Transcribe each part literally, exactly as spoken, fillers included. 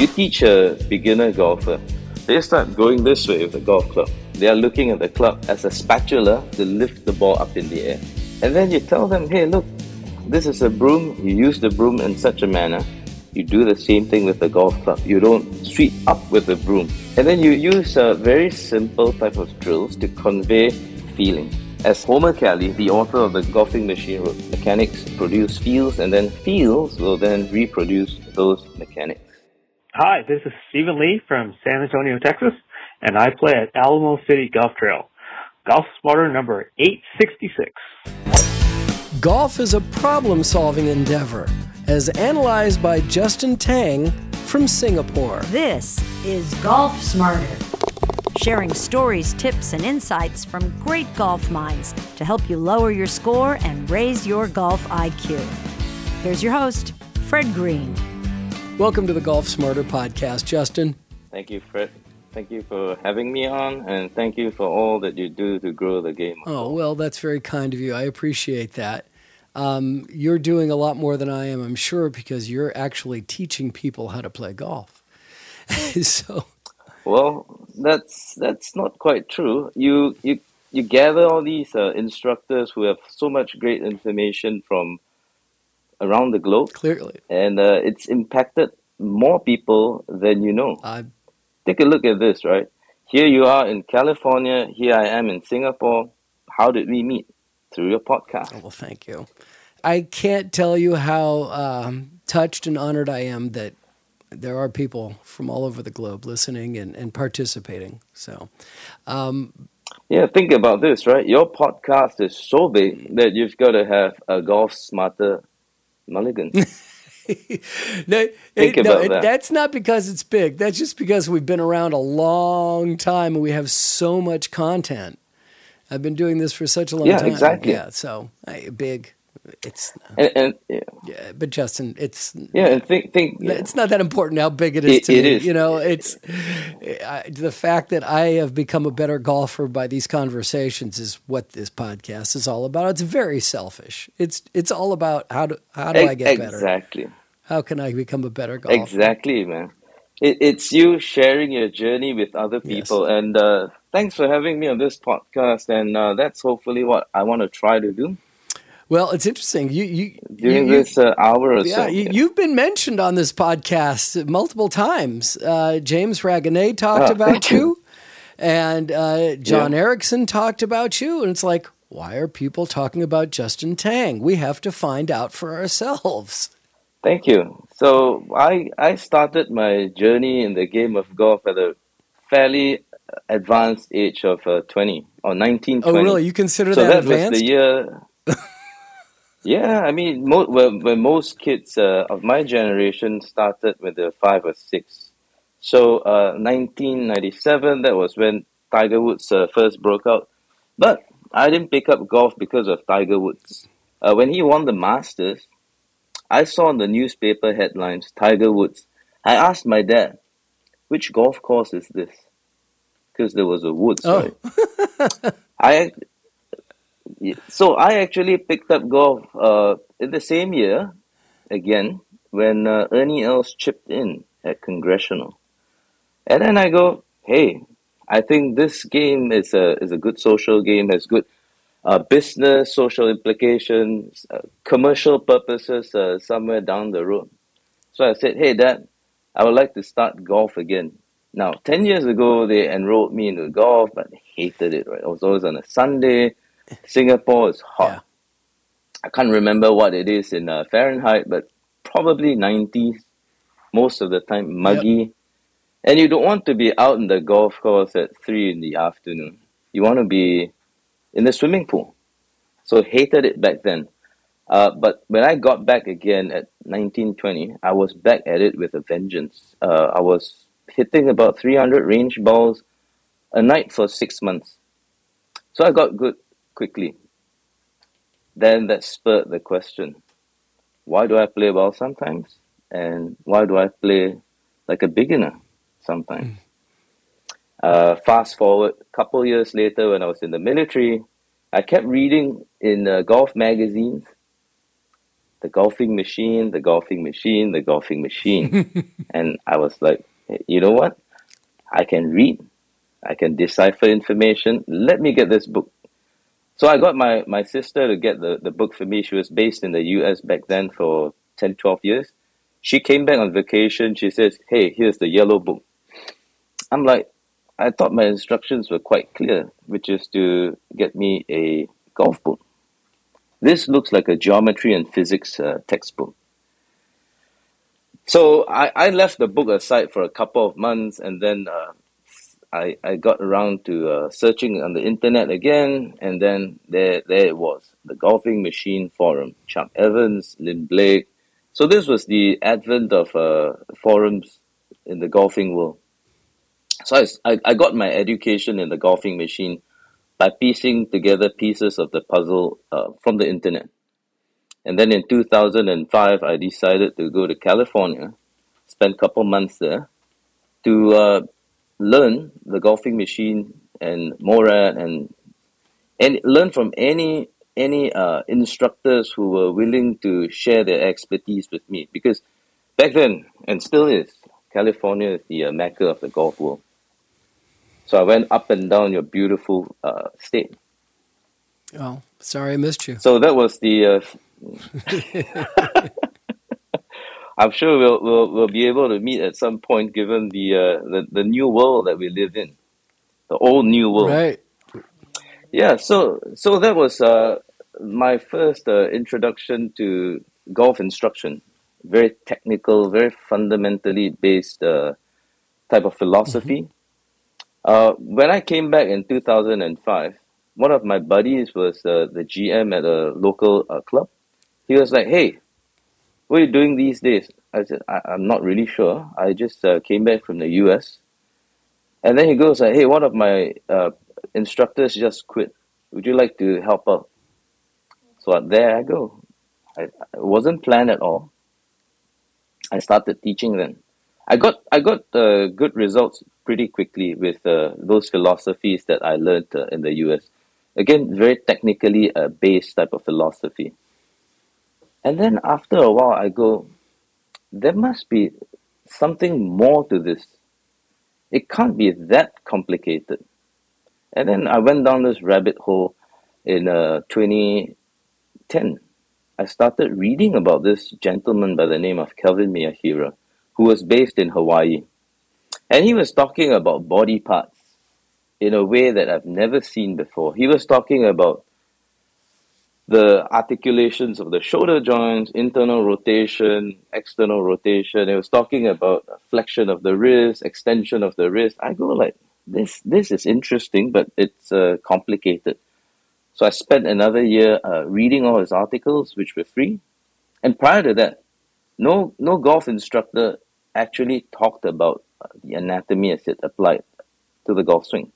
You teach a beginner golfer. They start going this way with a golf club. They are looking at the club as a spatula to lift the ball up in the air. And then you tell them, hey, look, this is a broom. You use the broom in such a manner. You do the same thing with the golf club. You don't sweep up with the broom. And then you use a very simple type of drills to convey feeling. As Homer Kelly, the author of the Golfing Machine, wrote, mechanics produce feels, and then feels will then reproduce those mechanics. Hi, this is Stephen Lee from San Antonio, Texas, and I play at Alamo City Golf Trail. Golf Smarter number eight sixty-six. Golf is a problem-solving endeavor, as analyzed by Justin Tang from Singapore. This is Golf Smarter, sharing stories, tips, and insights from great golf minds to help you lower your score and raise your golf I Q. Here's your host, Fred Green. Welcome to the Golf Smarter podcast, Justin. Thank you, Fred. Thank you for having me on, and thank you for all that you do to grow the game. Oh, well, that's very kind of you. I appreciate that. Um, you're doing a lot more than I am, I'm sure, because you're actually teaching people how to play golf. so, well, that's that's not quite true. You you you gather all these uh, instructors who have so much great information from around the globe. Clearly. And uh, it's impacted more people than you know. Uh, Take a look at this, right? Here you are in California. Here I am in Singapore. How did we meet? Through your podcast. Oh, well, thank you. I can't tell you how um, touched and honored I am that there are people from all over the globe listening and, and participating. So, um, yeah, think about this, right? Your podcast is so big that you've got to have a Golf Smarter mulligan. no, Think it, about no it, that. That's not because it's big. That's just because we've been around a long time and we have so much content. I've been doing this for such a long yeah, time. Exactly. Yeah, so I, big. It's and, and yeah. yeah, but Justin, it's yeah, and think think yeah. it's not that important how big it is it, to it me. Is. You know, it's I, the fact that I have become a better golfer by these conversations is what this podcast is all about. It's very selfish. It's it's all about how do how do I get better? Exactly. How can I become a better golfer? Exactly, man. It, it's you sharing your journey with other people, yes. and uh, thanks for having me on this podcast. And uh, that's hopefully what I want to try to do. Well, it's interesting. You, you during you, this uh, hour or yeah, so. You, yeah, you've been mentioned on this podcast multiple times. Uh, James Ragonnet talked oh, about you, and uh, John yeah. Erickson talked about you, and it's like, why are people talking about Justin Tang? We have to find out for ourselves. Thank you. So I I started my journey in the game of golf at a fairly advanced age of uh, twenty or nineteen. Oh, twenty. really? You consider so that, that advanced? was the year. Yeah, I mean, mo- when, when most kids uh, of my generation started with the five or six. So, uh, nineteen ninety-seven, that was when Tiger Woods uh, first broke out. But I didn't pick up golf because of Tiger Woods. Uh, when he won the Masters, I saw in the newspaper headlines, Tiger Woods. I asked my dad, which golf course is this? Because there was a woods, oh. right? I... So I actually picked up golf uh, in the same year, again, when uh, Ernie Els chipped in at Congressional. And then I go, hey, I think this game is a is a good social game, has good uh, business, social implications, uh, commercial purposes uh, somewhere down the road. So I said, hey, Dad, I would like to start golf again. Now, ten years ago, they enrolled me into golf, but I hated it, right? It was always on a Sunday. Singapore is hot. Yeah. I can't remember what it is in uh, Fahrenheit, but probably nineties most of the time, muggy. Yep. And you don't want to be out in the golf course at three in the afternoon. You want to be in the swimming pool. So hated it back then. Uh, but when I got back again at nineteen, twenty, I was back at it with a vengeance. Uh, I was hitting about three hundred range balls a night for six months. So I got good quickly. Then that spurred the question, why do I play well sometimes? And why do I play like a beginner sometimes? Mm. Uh, fast forward a couple years later when I was in the military, I kept reading in uh, golf magazines the golfing machine, the golfing machine, the golfing machine. And I was like, you know what? I can read. I can decipher information. Let me get this book. So I got my, my sister to get the, the book for me. She was based in the U S back then for ten, twelve years. She came back on vacation. She says, hey, here's the yellow book. I'm like, I thought my instructions were quite clear, which is to get me a golf book. This looks like a geometry and physics uh, textbook. So I, I left the book aside for a couple of months, and then uh, I, I got around to uh, searching on the internet again, and then there there it was, the Golfing Machine Forum, Chuck Evans, Lynn Blake. So this was the advent of uh, forums in the golfing world. So I, I got my education in the golfing machine by piecing together pieces of the puzzle uh, from the internet. And then in two thousand five, I decided to go to California, spend a couple months there to uh, learn the golfing machine and MORAD and and learn from any any uh, instructors who were willing to share their expertise with me. Because back then, and still is, California is the uh, mecca of the golf world. So I went up and down your beautiful uh, state. Oh, sorry I missed you. So that was the... Uh, I'm sure we'll, we'll we'll be able to meet at some point, given the uh, the, the new world that we live in. The old new world. Right. Yeah, so so that was uh, my first uh, introduction to golf instruction. Very technical, very fundamentally based uh, type of philosophy. Mm-hmm. Uh, when I came back in two thousand five, one of my buddies was uh, the G M at a local uh, club. He was like, hey, what are you doing these days? I said, I- I'm not really sure. I just uh, came back from the U S. And then he goes like, hey, one of my uh, instructors just quit. Would you like to help out? So there I go. I, it wasn't planned at all. I started teaching then. I got I got uh, good results pretty quickly with uh, those philosophies that I learned uh, in the U S. Again, very technically uh, based type of philosophy. And then after a while, I go, there must be something more to this. It can't be that complicated. And then I went down this rabbit hole in uh, twenty ten. I started reading about this gentleman by the name of Kelvin Miyahira, who was based in Hawaii. And he was talking about body parts in a way that I've never seen before. He was talking about the articulations of the shoulder joints, internal rotation, external rotation. It was talking about flexion of the wrist, extension of the wrist. I go like, this this is interesting, but it's uh, complicated. So I spent another year uh, reading all his articles, which were free. And prior to that, no no golf instructor actually talked about uh, the anatomy as it applied to the golf swing.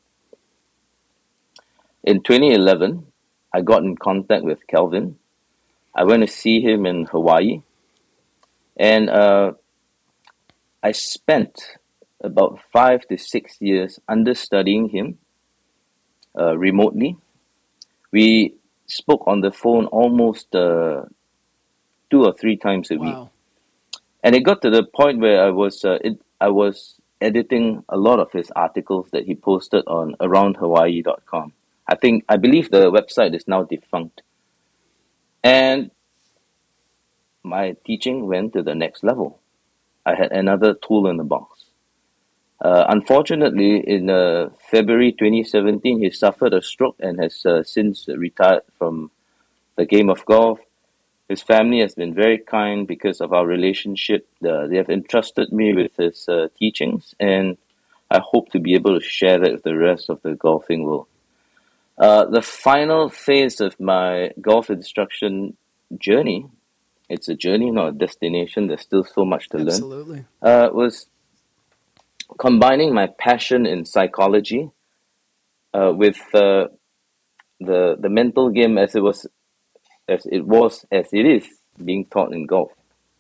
In twenty eleven, I got in contact with Kelvin. I went to see him in Hawaii. And uh, I spent about five to six years understudying him uh, remotely. We spoke on the phone almost uh, two or three times a Wow. week. And it got to the point where I was uh, it, I was editing a lot of his articles that he posted on around hawaii dot com. I think, I believe the website is now defunct. And my teaching went to the next level. I had another tool in the box. Uh, unfortunately, in uh, February twenty seventeen, he suffered a stroke and has uh, since retired from the game of golf. His family has been very kind because of our relationship. Uh, they have entrusted me with his uh, teachings, and I hope to be able to share that with the rest of the golfing world. Uh, the final phase of my golf instruction journey, it's a journey, not a destination, there's still so much to learn, Absolutely. uh, was combining my passion in psychology uh, with uh, the the mental game as it was as it was as it is being taught in golf.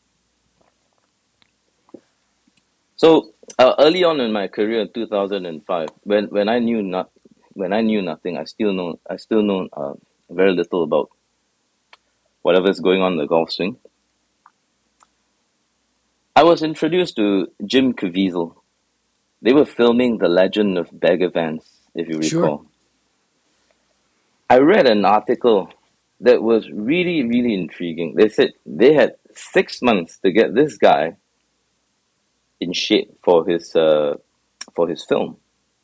So uh, early on in my career in two thousand five, when when I knew not when I knew nothing, I still know I still know uh, very little about whatever's going on in the golf swing. I was introduced to Jim Caviezel. They were filming The Legend of Bagger Vance, if you Sure. recall. I read an article that was really, really intriguing. They said they had six months to get this guy in shape for his uh, for his film.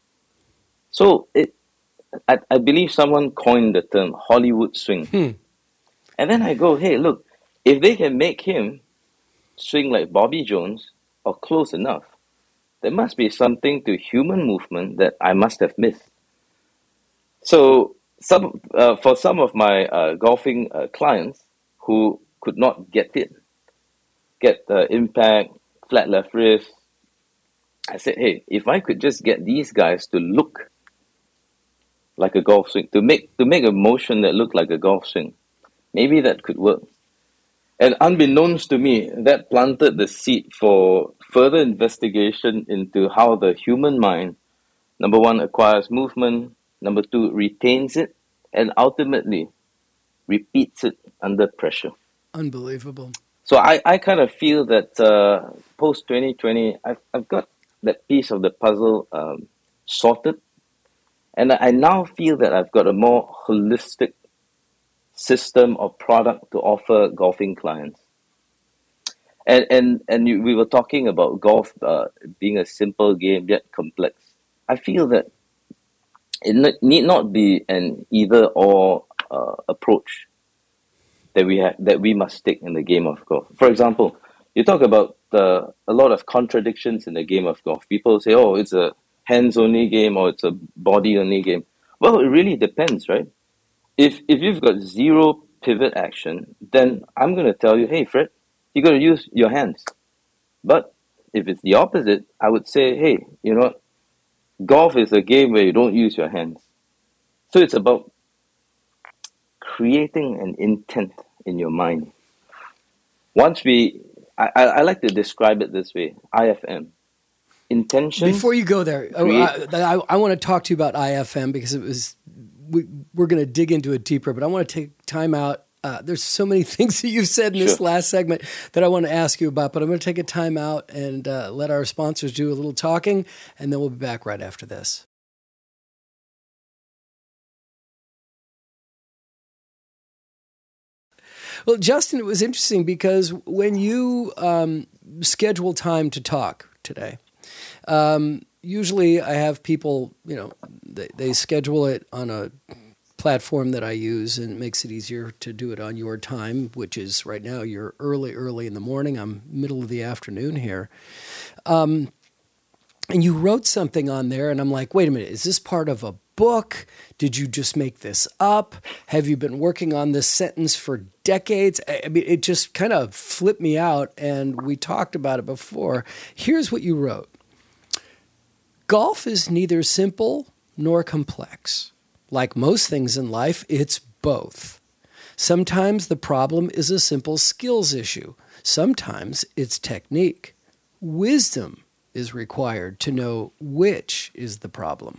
So it, I, I believe someone coined the term Hollywood swing. Hmm. And then I go, hey, look, if they can make him swing like Bobby Jones or close enough, there must be something to human movement that I must have missed. So some uh, for some of my uh, golfing uh, clients who could not get it, get the impact, flat left wrist, I said, hey, if I could just get these guys to look like a golf swing, to make to make a motion that looked like a golf swing, maybe that could work. And unbeknownst to me, that planted the seed for further investigation into how the human mind, number one, acquires movement, number two, retains it, and ultimately repeats it under pressure. Unbelievable. So I, I kind of feel that uh, post twenty twenty, I've, I've got that piece of the puzzle um, sorted. And I now feel that I've got a more holistic system or product to offer golfing clients. And and, and you, we were talking about golf uh, being a simple game yet complex. I feel that it n- need not be an either or uh, approach that we have that we must take in the game of golf. For example, you talk about uh, a lot of contradictions in the game of golf. People say, "Oh, it's a hands-only game or it's a body-only game." Well, it really depends, right? If if you've got zero pivot action, then I'm going to tell you, "Hey, Fred, you got to use your hands." But if it's the opposite, I would say, "Hey, you know what? Golf is a game where you don't use your hands." So it's about creating an intent in your mind. Once we, I, I, I like to describe it this way, I F M. Intention. Before you go there, create, I, I, I want to talk to you about I F M because it was, we, we're going to dig into it deeper, but I want to take time out. Uh, there's so many things that you've said in this sure. last segment that I want to ask you about, but I'm going to take a time out and uh, let our sponsors do a little talking, and then we'll be back right after this. Well, Justin, it was interesting because when you um, schedule time to talk today, um, usually I have people, you know, they, they schedule it on a platform that I use, and it makes it easier to do it on your time, which is right now you're early, early in the morning. I'm middle of the afternoon here. Um, and you wrote something on there, and I'm like, wait a minute, is this part of a book? Did you just make this up? Have you been working on this sentence for decades? I mean, it just kind of flipped me out, and we talked about it before. Here's what you wrote. Golf is neither simple nor complex. Like most things in life, it's both. Sometimes the problem is a simple skills issue. Sometimes it's technique. Wisdom is required to know which is the problem.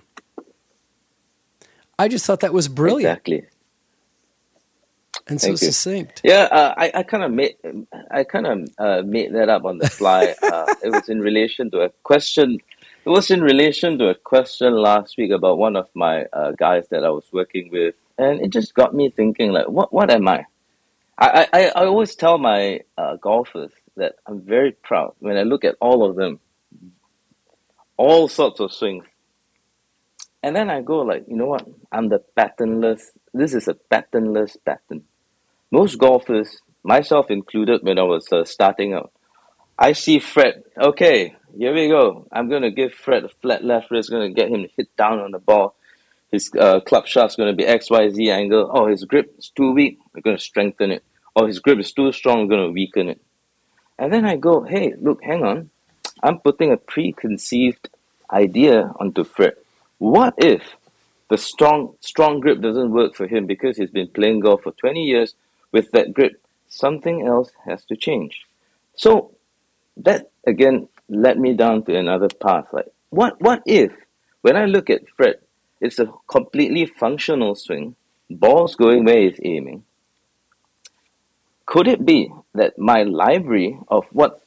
I just thought that was brilliant. Exactly. And so succinct. Yeah, uh, I, I kind of made I kind of uh, made that up on the fly. uh, it was in relation to a question. It was in relation to a question last week about one of my uh, guys that I was working with, and it just got me thinking, like, what what am I? I I, I always tell my uh, golfers that I'm very proud when I look at all of them, all sorts of swings. And then I go like, you know what? I'm the patternless. This is a patternless pattern. Most golfers, myself included, when I was uh, starting out, I see Fred. Okay, here we go. I'm going to give Fred a flat left wrist. Going to get him to hit down on the ball. His uh, club shot's going to be X Y Z angle. Oh, his grip is too weak. We're going to strengthen it. Oh, his grip is too strong. We're going to weaken it. And then I go, hey, look, hang on. I'm putting a preconceived idea onto Fred. What if the strong strong grip doesn't work for him because he's been playing golf for twenty years with that grip? Something else has to change. So that, again, led me down to another path. Like, what, what if, when I look at Fred, it's a completely functional swing, ball's going where he's aiming. Could it be that my library of what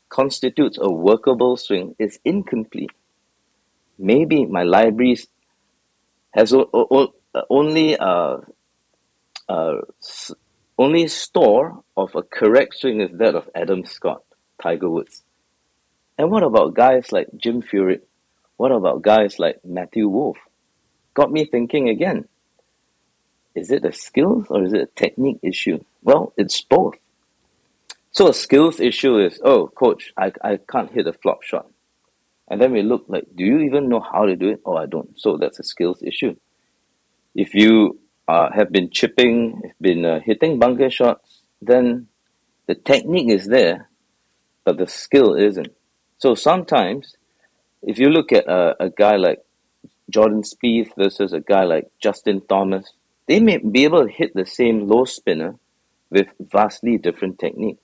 constitutes a workable swing is incomplete. Maybe my library has o- o- only uh, uh, only store of a correct swing is that of Adam Scott, Tiger Woods. And what about guys like Jim Furyk? What about guys like Matthew Wolff? Got me thinking again. Is it a skills or is it a technique issue? Well, it's both. So a skills issue is, oh, coach, I, I can't hit a flop shot. And then we look like, do you even know how to do it? Oh, I don't. So that's a skills issue. If you uh, have been chipping, have been uh, hitting bunker shots, then the technique is there, but the skill isn't. So sometimes, if you look at a, a guy like Jordan Spieth versus a guy like Justin Thomas, they may be able to hit the same low spinner with vastly different technique.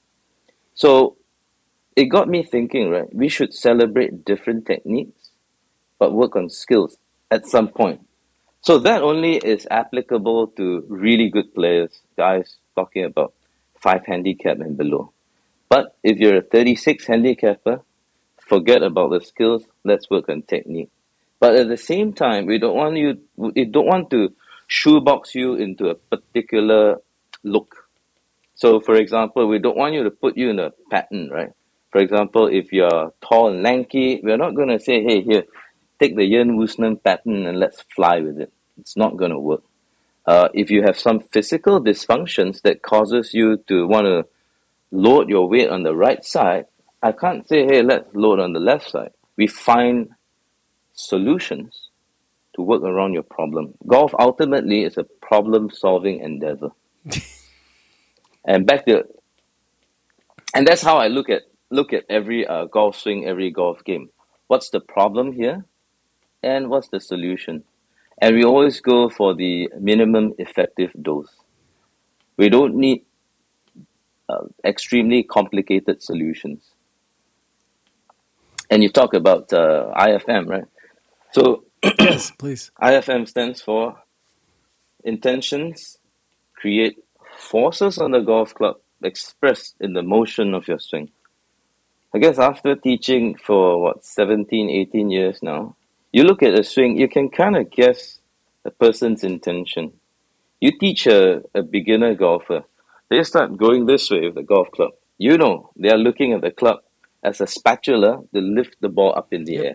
So it got me thinking, right? We should celebrate different techniques, but work on skills at some point. So that only is applicable to really good players, guys talking about five handicap and below. But if you're a thirty-six handicapper, forget about the skills, let's work on technique. But at the same time, we don't want you we don't want to shoebox you into a particular look. So for example, we don't want you to put you in a pattern, right? For example, if you're tall and lanky, we're not going to say, hey, here, take the Ian Woosnam pattern and let's fly with it. It's not going to work. Uh, if you have some physical dysfunctions that causes you to want to load your weight on the right side, I can't say, hey, let's load on the left side. We find solutions to work around your problem. Golf ultimately is a problem-solving endeavor. and back to, and that's how I look at look at every uh, golf swing, every golf game. What's the problem here, and what's the solution? And we always go for the minimum effective dose. We don't need uh, extremely complicated solutions. And you talk about uh, I F M, right? So yes, please. I F M stands for intentions, create forces on the golf club expressed in the motion of your swing. I guess after teaching for what, seventeen, eighteen years now, you look at a swing, you can kind of guess a person's intention. You teach a, a beginner golfer, they start going this way with the golf club. You know, they are looking at the club as a spatula to lift the ball up in the Yep. air.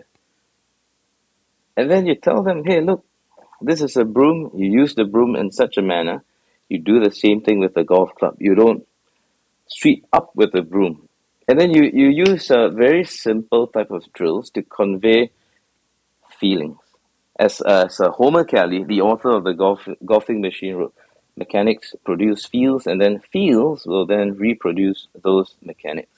And then you tell them, hey, look, this is a broom. You use the broom in such a manner. You do the same thing with the golf club. You don't sweep up with the broom. And then you, you use a very simple type of drills to convey feelings. As, as uh, Homer Kelly, the author of the golf, Golfing Machine, wrote, mechanics produce feels, and then feels will then reproduce those mechanics.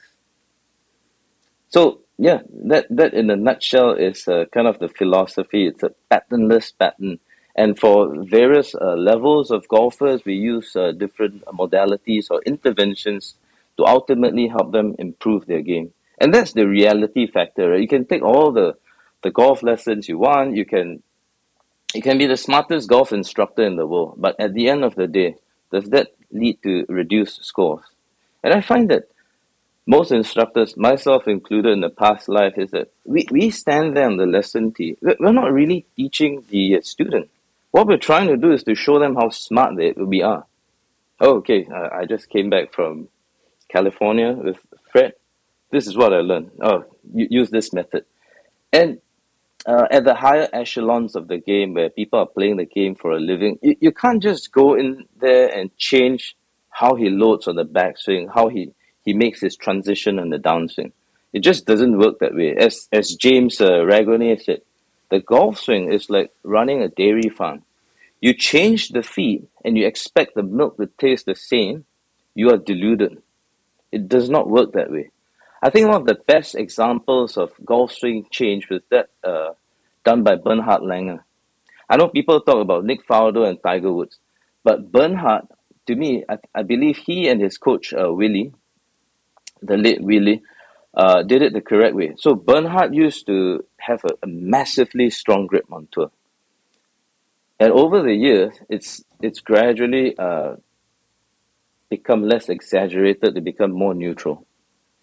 So, yeah, that, that in a nutshell is uh, kind of the philosophy. It's a patternless pattern. And for various uh, levels of golfers, we use uh, different modalities or interventions to ultimately help them improve their game. And that's the reality factor, right? You can take all the, the golf lessons you want. You can, you can be the smartest golf instructor in the world. But at the end of the day, does that lead to reduced scores? And I find that most instructors, myself included in the past life, is that we, we stand there on the lesson tee. We're not really teaching the student. What we're trying to do is to show them how smart they we are. Oh, okay, uh, I just came back from California with Fred. This is what I learned. Oh, you, use this method. And uh, at the higher echelons of the game, where people are playing the game for a living, you, you can't just go in there and change how he loads on the backswing, how he he makes his transition on the downswing. It just doesn't work that way. As as James uh, Ragonnet said, the golf swing is like running a dairy farm. You change the feed and you expect the milk to taste the same, you are deluded. It does not work that way. I think one of the best examples of golf swing change was that uh, done by Bernhard Langer. I know people talk about Nick Faldo and Tiger Woods, but Bernhard, to me, I, I believe he and his coach, uh, Willie, the late Willie, uh, did it the correct way. So Bernhard used to have a, a massively strong grip on tour. And over the years, it's it's gradually uh, become less exaggerated to become more neutral.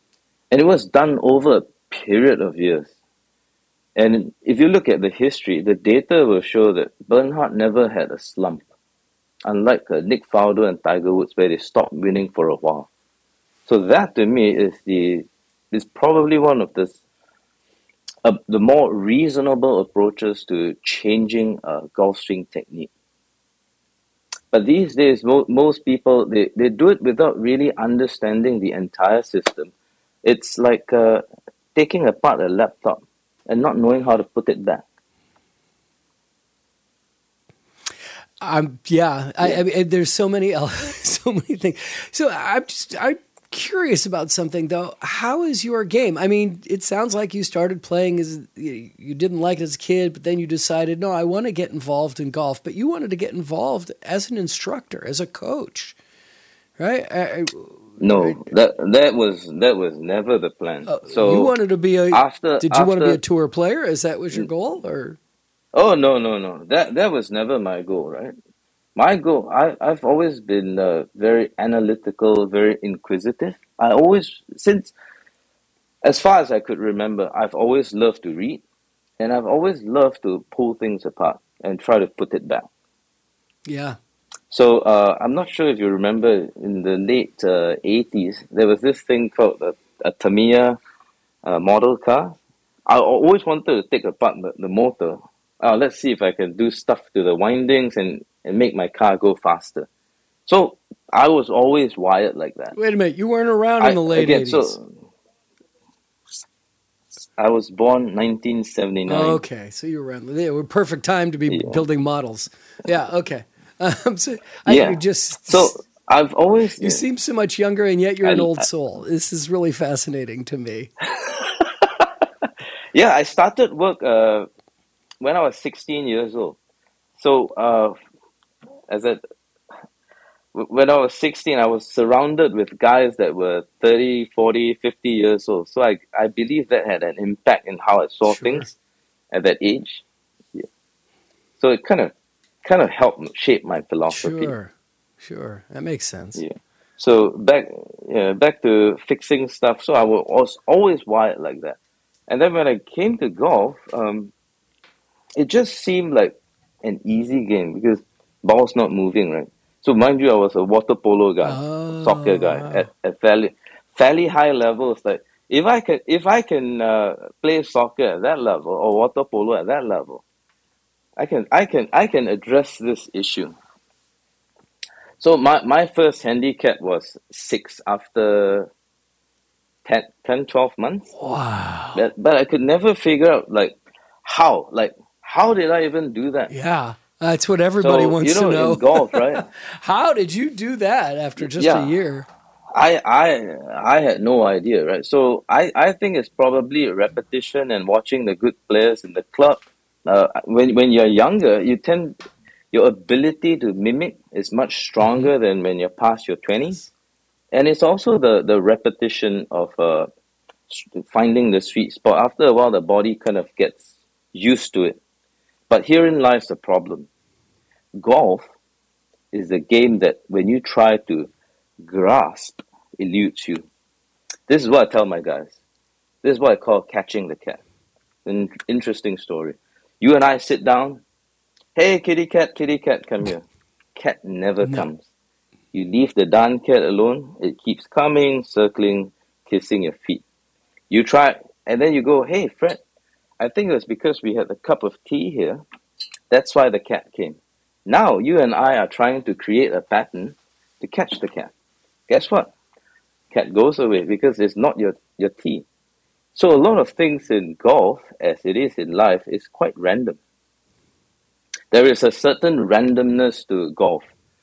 And it was done over a period of years. And if you look at the history, the data will show that Bernhard never had a slump, unlike uh, Nick Faldo and Tiger Woods, where they stopped winning for a while. So that, to me, is the is probably one of the uh, the more reasonable approaches to changing uh, golf swing technique. But these days, mo- most people, they, they do it without really understanding the entire system. It's like uh, taking apart a laptop and not knowing how to put it back. Um, yeah, I, I mean, there's so many, so many things. So I'm just, I'm curious about something though. How is your game? I mean, it sounds like you started playing as you didn't like it as a kid, but then you decided, no, I want to get involved in golf. But you wanted to get involved as an instructor, as a coach, right? I, No, I, that that was that was never the plan. Uh, so you wanted to be a. After, did you after, want to be a tour player? Is that was your goal, or? Oh no no no! That that was never my goal, right? My goal, I I've always been uh, very analytical, very inquisitive. I always, since as far as I could remember, I've always loved to read, and I've always loved to pull things apart and try to put it back. Yeah. So uh, I'm not sure if you remember in the late uh, eighties, there was this thing called a, a Tamiya uh, model car. I always wanted to take apart the, the motor. Uh, let's see if I can do stuff to the windings and, and make my car go faster. So I was always wired like that. Wait a minute, you weren't around I, in the late again, eighties. So I was born nineteen seventy-nine. Oh, okay, so you were around. They were perfect time to be Yeah. building models. Yeah, okay. Um, so I Yeah. you just So I've always... you yeah. seem so much younger, and yet you're an I- old I- soul. This is really fascinating to me. Yeah, I started work uh, when I was sixteen years old. So, uh, as a, when I was sixteen, I was surrounded with guys that were thirty, forty, fifty years old. So I, I believe that had an impact in how I saw Sure. things at that age. Yeah. So it kind of kind of helped shape my philosophy. Sure, sure, that makes sense. Yeah. So back yeah, back to fixing stuff. So I was always wired like that. And then when I came to golf, um, it just seemed like an easy game because ball's not moving, right? So mind you, I was a water polo guy, Oh, soccer guy wow. at, at fairly fairly high levels. Like if I can if I can uh, play soccer at that level or water polo at that level, I can I can I can address this issue. So my, my first handicap was six after ten, ten, twelve months. Wow. But, but I could never figure out, like, how? Like, how did I even do that? Yeah, that's what everybody So, wants you know, to know. in golf, right? How did you do that after just Yeah. a year? I, I, I had no idea, right? So I, I think it's probably a repetition and watching the good players in the club. Uh, when, when you're younger, you tend... Your ability to mimic is much stronger than when you're past your twenties. And it's also the, the repetition of uh, finding the sweet spot. After a while, the body kind of gets used to it. But herein lies the problem. Golf is a game that when you try to grasp, eludes you. This is what I tell my guys. This is what I call catching the cat. An interesting story. You and I sit down. Hey, kitty cat, kitty cat, come here. Cat never No. comes. You leave the darn cat alone, it keeps coming, circling, kissing your feet. You try, and then you go, hey, Fred, I think it was because we had a cup of tea here. That's why the cat came. Now, you and I are trying to create a pattern to catch the cat. Guess what? Cat goes away because it's not your, your tea. So a lot of things in golf, as it is in life, is quite random. There is a certain randomness to golf.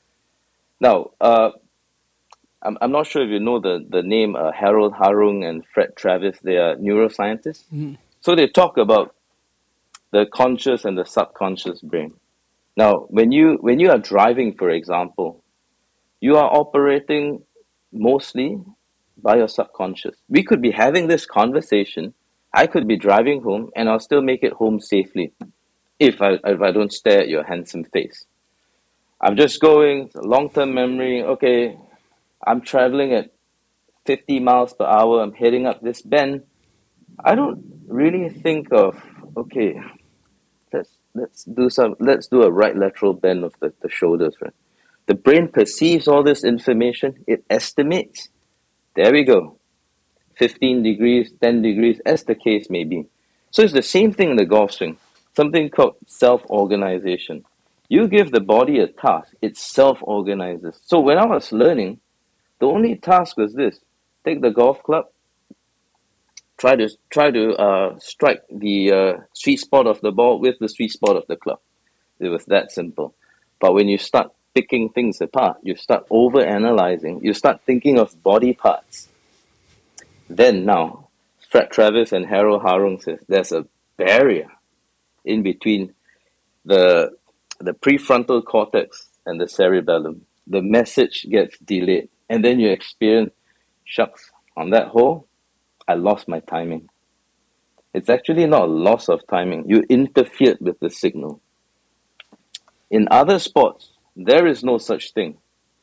Now, uh, I'm, I'm not sure if you know the, the name uh, Harold Harung and Fred Travis. They are neuroscientists. Mhm. So they talk about the conscious and the subconscious brain. Now, when you when you are driving, for example, you are operating mostly by your subconscious. We could be having this conversation. I could be driving home and I'll still make it home safely. If I if I don't stare at your handsome face. I'm just going, long-term memory, okay, I'm traveling at fifty miles per hour, I'm heading up this bend. I don't really think of, okay, let's let's do some let's do a right lateral bend of the, the shoulders, right? The brain perceives all this information, it estimates. There we go. fifteen degrees, ten degrees, as the case may be. So it's the same thing in the golf swing, something called self-organization. You give the body a task, it self-organizes. So when I was learning, the only task was this: take the golf club, try to try to uh, strike the uh, sweet spot of the ball with the sweet spot of the club. It was that simple. But when you start picking things apart, you start over-analyzing, you start thinking of body parts. Then now, Fred Travis and Harold Harung says there's a barrier in between the the prefrontal cortex and the cerebellum. The message gets delayed, and then you experience, shucks, on that hole, I lost my timing. It's actually not a loss of timing. You interfered with the signal. In other sports, there is no such thing.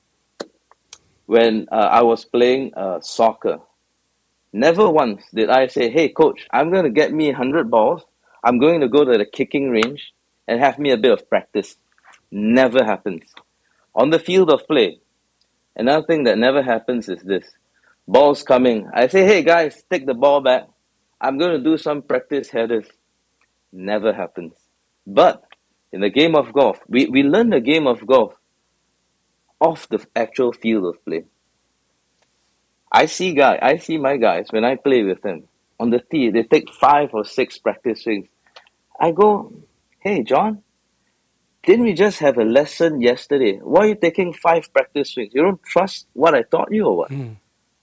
When uh, I was playing uh, soccer, never once did I say, hey, coach, I'm going to get me one hundred balls. I'm going to go to the kicking range and have me a bit of practice. Never happens. On the field of play, another thing that never happens is this. Ball's coming. I say, hey, guys, take the ball back. I'm going to do some practice headers. Never happens. But in the game of golf, we, we learn the game of golf off the actual field of play. I see guy, I see my guys, when I play with them, on the tee, they take five or six practice swings. I go, hey, John, didn't we just have a lesson yesterday? Why are you taking five practice swings? You don't trust what I taught you or what? Mm.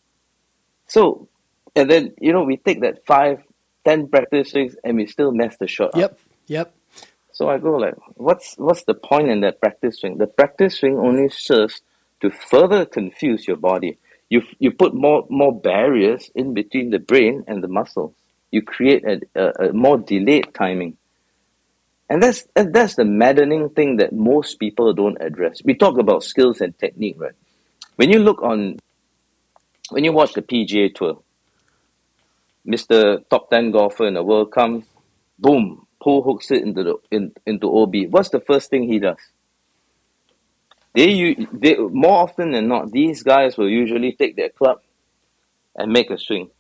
So, and then, you know, we take that five, ten practice swings and we still mess the shot Yep, up. yep. So I go like, what's what's the point in that practice swing? The practice swing only serves to further confuse your body. You you put more more barriers in between the brain and the muscles. You create a, a, a more delayed timing. And that's that's the maddening thing that most people don't address. We talk about skills and technique, right? When you look on, when you watch the P G A Tour, Mister Top ten golfer in the world comes, boom, pull hooks it into the in, into O B. What's the first thing he does? They, you, they more often than not, these guys will usually take their club and make a swing,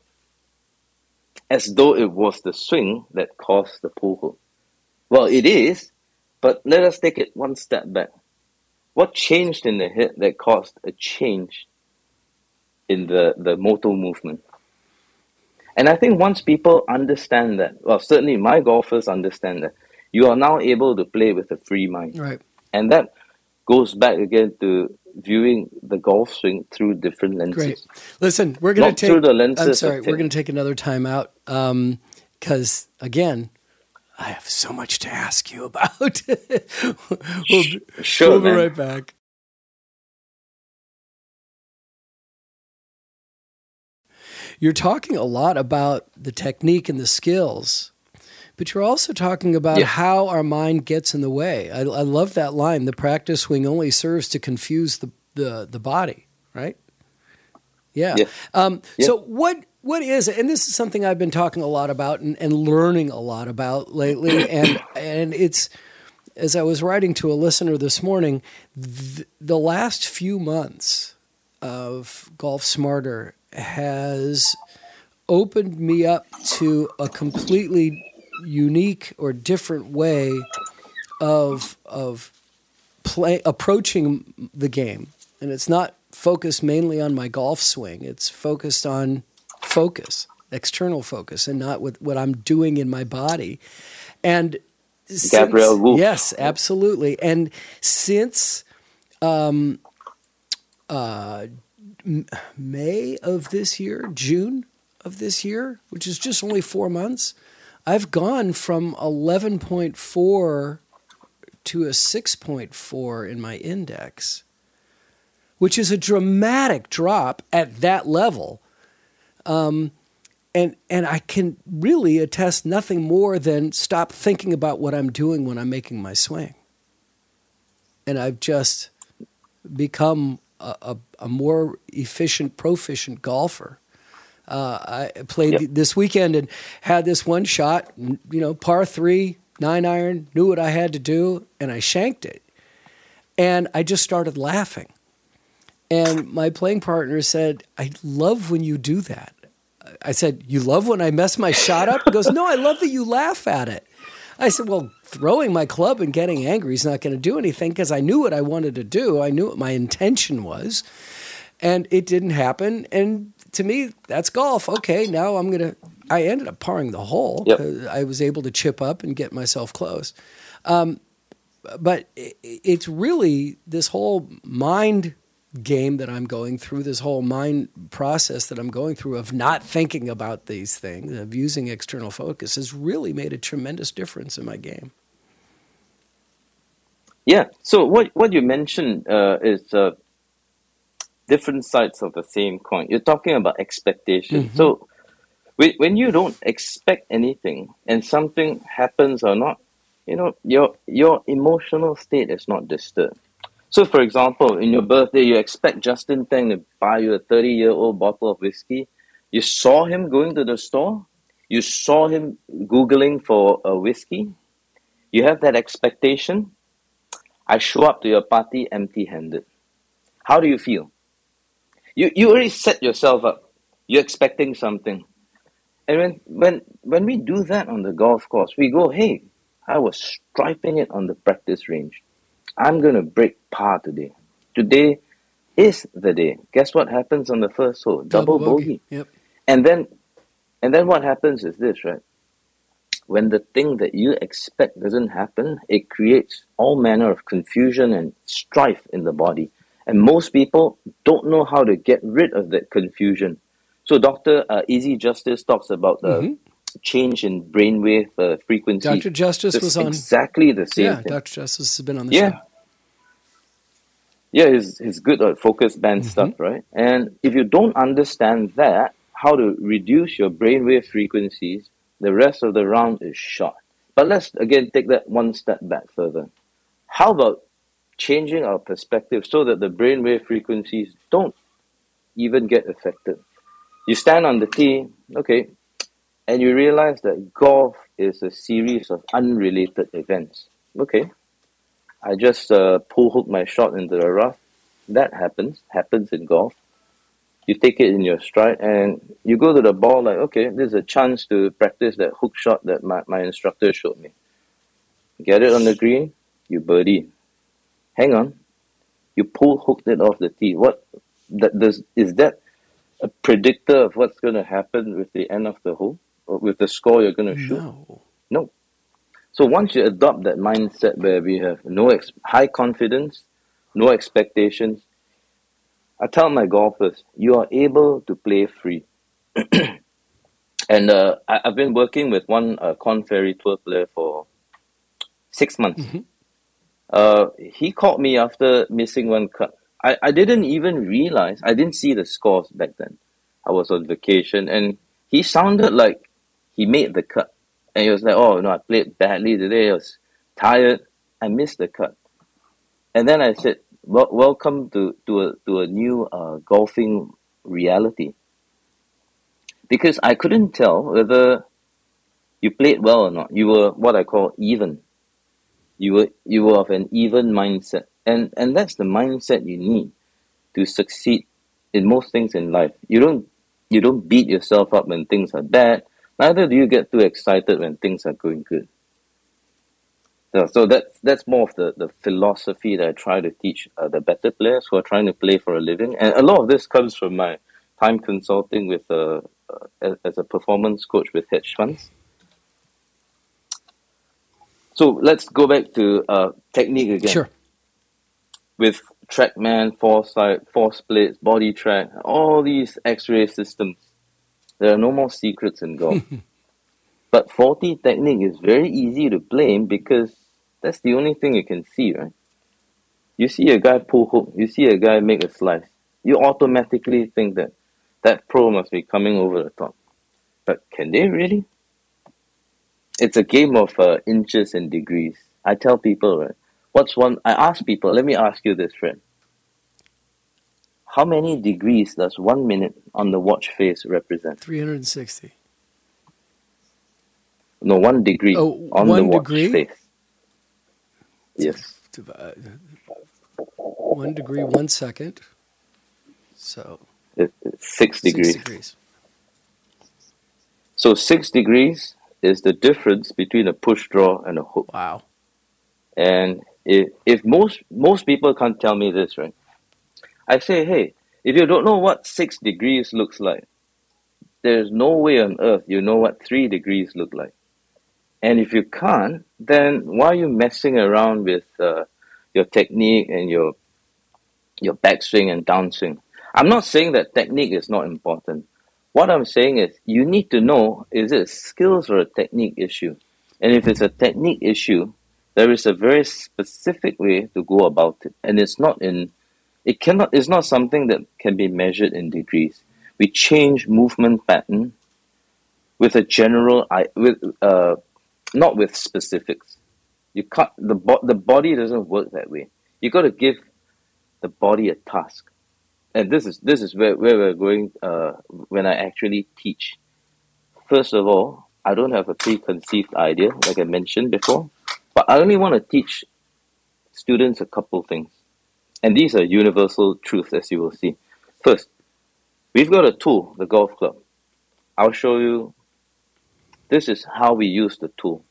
as though it was the swing that caused the pull hook. Well, it is, but let us take it one step back. What changed in the hit that caused a change in the, the motor movement? And I think once people understand that, well, certainly my golfers understand that, you are now able to play with a free mind. Right. And that goes back again to viewing the golf swing through different lenses. Great. Listen, we're going to take... through the lenses I'm sorry, we're going to take another time out because, um, again, I have so much to ask you about. we'll, sure, we'll be man. right back. You're talking a lot about the technique and the skills, but you're also talking about yeah. how our mind gets in the way. I, I love that line. The practice swing only serves to confuse the, the, the body, right? Yeah. yeah. Um, yeah. So what what is it? And this is something I've been talking a lot about and, and learning a lot about lately. And and it's, as I was writing to a listener this morning, th- the last few months of Golf Smarter has opened me up to a completely unique or different way of of play approaching the game. And it's not focused mainly on my golf swing. It's focused on focus, external focus, and not with what I'm doing in my body. And Gabrielle since, Wolf. Yes, absolutely. And since um, uh, May of this year, June of this year, which is just only four months, I've gone from eleven point four to a six point four in my index, which is a dramatic drop at that level. Um, and and I can really attest nothing more than stop thinking about what I'm doing when I'm making my swing. And I've just become a, a, a more efficient, proficient golfer. Uh, I played yep. this weekend and had this one shot, you know, par three, nine iron, knew what I had to do, and I shanked it. And I just started laughing. And my playing partner said, I love when you do that. I said, you love when I mess my shot up? He goes, no, I love that you laugh at it. I said, well, throwing my club and getting angry is not going to do anything because I knew what I wanted to do. I knew what my intention was. And it didn't happen. And to me, that's golf. Okay, now I'm going to – I ended up parring the hole. Yep. I was able to chip up and get myself close. Um, but it, it's really this whole mind – game that I'm going through, this whole mind process that I'm going through of not thinking about these things, of using external focus, has really made a tremendous difference in my game. Yeah. So what what you mentioned uh, is uh, different sides of the same coin. You're talking about expectation. Mm-hmm. So when you don't expect anything and something happens or not, you know, your your emotional state is not disturbed. So, for example, in your birthday, you expect Justin Teng to buy you a thirty-year-old bottle of whiskey. You saw him going to the store. You saw him Googling for a whiskey. You have that expectation. I show up to your party empty-handed. How do you feel? You you already set yourself up. You're expecting something. And when, when, when we do that on the golf course, we go, hey, I was striping it on the practice range. I'm going to break par today. Today is the day. Guess what happens on the first hole? Double, Double bogey. bogey. Yep. And then and then what happens is this, right? When the thing that you expect doesn't happen, it creates all manner of confusion and strife in the body. And most people don't know how to get rid of that confusion. So Doctor Uh, Easy Justice talks about the mm-hmm. change in brainwave uh, frequency. Doctor Justice That's was on exactly the same yeah, thing. Doctor Justice has been on the yeah. show. Yeah, he's, he's good at focus band mm-hmm. stuff, right? And if you don't understand that, how to reduce your brainwave frequencies, the rest of the round is shot. But let's, again, take that one step back further. How about changing our perspective so that the brainwave frequencies don't even get affected? You stand on the tee, okay, and you realize that golf is a series of unrelated events. Okay. I just uh, pull hook my shot into the rough. That happens, happens in golf. You take it in your stride and you go to the ball like, okay, this is a chance to practice that hook shot that my, my instructor showed me. Get it on the green, you birdie. Hang on, you pull hooked it off the tee. What that does is that a predictor of what's going to happen with the end of the hole, or with the score you're going to shoot? No. No. So once you adopt that mindset where we have no ex- high confidence, no expectations, I tell my golfers, you are able to play free. And uh, I, I've been working with one uh, Korn Ferry Tour player for six months. Mm-hmm. Uh, he called me after missing one cut. I, I didn't even realize, I didn't see the scores back then. I was on vacation and he sounded like he made the cut. And he was like, oh, no, I played badly today. I was tired. I missed the cut. And then I said, well, welcome to, to, a, to a new uh, golfing reality. Because I couldn't tell whether you played well or not. You were what I call even. You were you were of an even mindset. And, and that's the mindset you need to succeed in most things in life. You don't you don't beat yourself up when things are bad. Neither do you get too excited when things are going good. So, so that's that's more of the, the philosophy that I try to teach uh, the better players who are trying to play for a living. And a lot of this comes from my time consulting with uh, uh, as a performance coach with hedge funds. So let's go back to uh, technique again. Sure. With TrackMan, Foresight, Force Plates, Body Track, all these X-ray systems. There are no more secrets in golf. But faulty technique is very easy to blame because that's the only thing you can see, right? You see a guy pull hook, you see a guy make a slice. You automatically think that that pro must be coming over the top. But can they really? It's a game of uh, inches and degrees. I tell people, right? What's one? I ask people, let me ask you this, friend. how many degrees does one minute on the watch face represent? three hundred sixty. No, one degree oh, on one the watch degree? face. Yes. One degree, one second. So It, it's six degrees. Six degrees. So six degrees is the difference between a push draw and a hook. Wow. And if, if most most people can't tell me this, right? I say, hey, if you don't know what six degrees looks like, there's no way on earth you know what three degrees look like. And if you can't, then why are you messing around with uh, your technique and your your backswing and downswing? I'm not saying that technique is not important. What I'm saying is you need to know, is it a skills or a technique issue? And if it's a technique issue, there is a very specific way to go about it. And it's not in, it cannot, it's not something that can be measured in degrees. We change movement pattern with a general, with uh, not with specifics. You can't, the, bo- the body doesn't work that way. You got to give the body a task. And this is this is where, where we're going uh, when I actually teach. First of all, I don't have a preconceived idea, like I mentioned before, but I only want to teach students a couple things. And these are universal truths, as you will see. First, we've got a tool, the golf club. I'll show you. This is how we use the tool.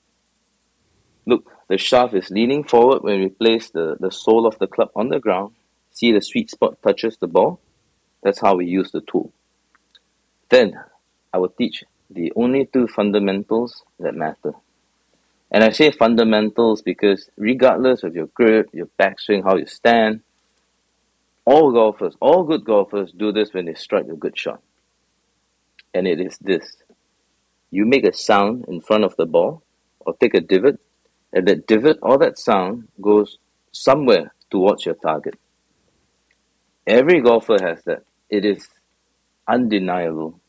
Look, the shaft is leaning forward when we place the, the sole of the club on the ground. See the sweet spot touches the ball? That's how we use the tool. Then, I will teach the only two fundamentals that matter. And I say fundamentals because regardless of your grip, your backswing, how you stand, all golfers, all good golfers do this when they strike a good shot. And it is this. You make a sound in front of the ball or take a divot, and that divot or that sound goes somewhere towards your target. Every golfer has that. It is undeniable.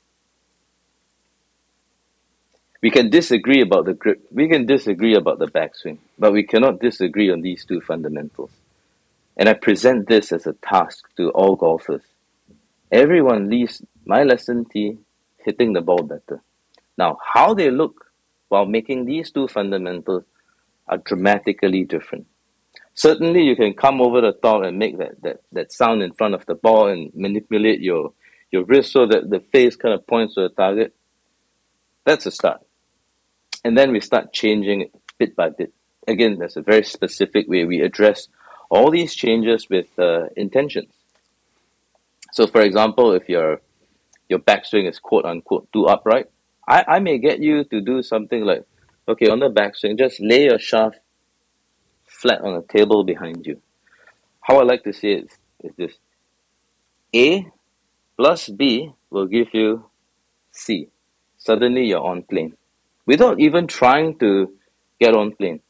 We can disagree about the grip. We can disagree about the backswing. But we cannot disagree on these two fundamentals. And I present this as a task to all golfers. Everyone leaves my lesson tee hitting the ball better. Now, how they look while making these two fundamentals are dramatically different. Certainly, you can come over the top and make that, that, that sound in front of the ball and manipulate your, your wrist so that the face kind of points to the target. That's a start. And then we start changing it bit by bit. Again, there's a very specific way we address all these changes with uh, intentions. So, for example, if your your backswing is quote unquote too upright, I, I may get you to do something like, okay, on the backswing, just lay your shaft flat on a table behind you. How I like to say it is this. A plus B will give you C. Suddenly you're on plane. Without even trying to get on plane.